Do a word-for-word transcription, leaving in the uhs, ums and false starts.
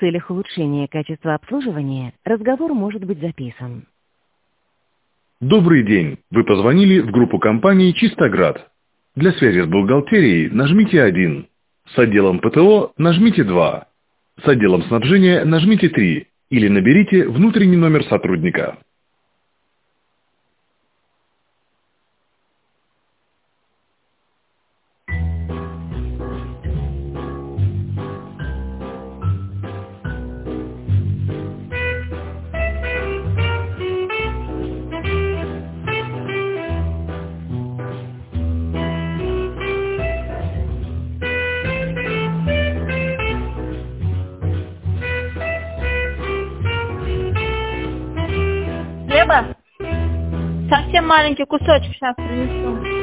В целях улучшения качества обслуживания разговор может быть записан. Добрый день! Вы позвонили в группу компании «Чистоград». Для связи с бухгалтерией нажмите один. С отделом ПТО нажмите два. С отделом снабжения нажмите три. Или наберите внутренний номер сотрудника. Хлеба? Совсем маленький кусочек сейчас принесу.